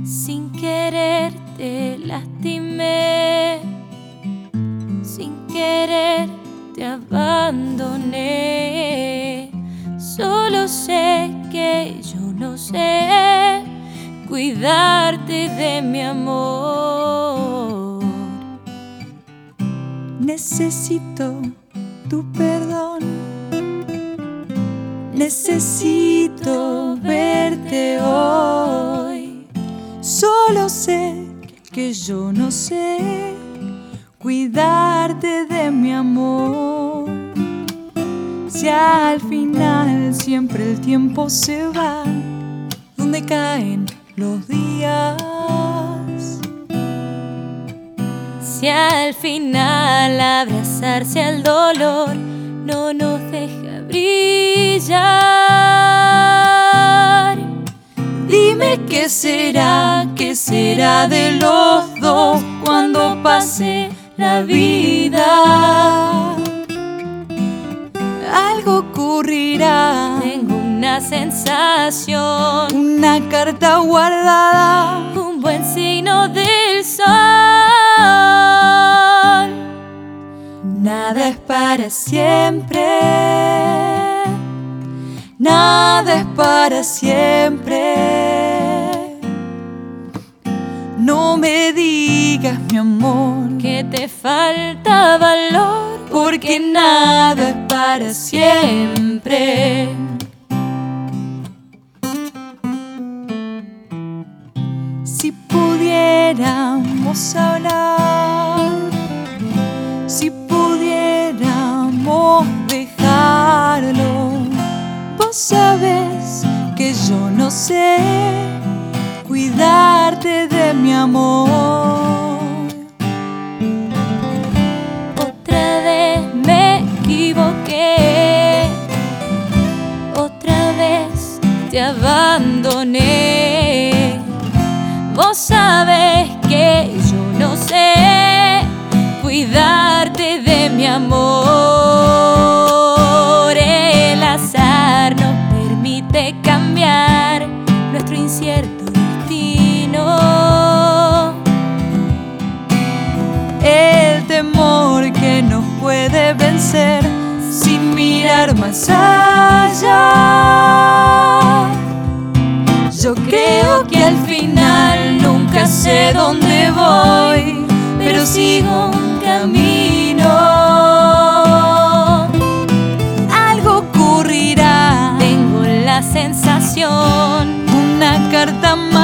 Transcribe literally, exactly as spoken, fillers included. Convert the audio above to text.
Sin querer te lastimé, sin querer te abandoné. Solo sé que yo no sé cuidarte de mi amor. Necesito tu perdón, necesito verte hoy. Solo sé que yo no sé cuidarte de mi amor. Si al final siempre el tiempo se va, donde caen los días. Si al final abrazarse al dolor no nos deja brillar. Dime qué será, qué será de los dos cuando pase la vida. Algo ocurrirá. Tengo una sensación, una carta guardada, un buen signo del sol. Nada es para siempre, nada es para siempre. No me digas, mi amor, que te falta valor, porque nada es para siempre. Si pudiéramos hablar, si pudiéramos dejarlo. Vos sabés que yo no sé cuidarte de mi amor. Otra vez me equivoqué, otra vez te abandoné. Vos sabés que yo no sé cuidarte de mi amor. El azar nos permite cambiar nuestro incierto destino. El temor que nos puede vencer sin mirar más allá. Yo creo que al final nunca sé dónde voy, pero sigo un camino. Algo ocurrirá. Tengo la sensación, una carta más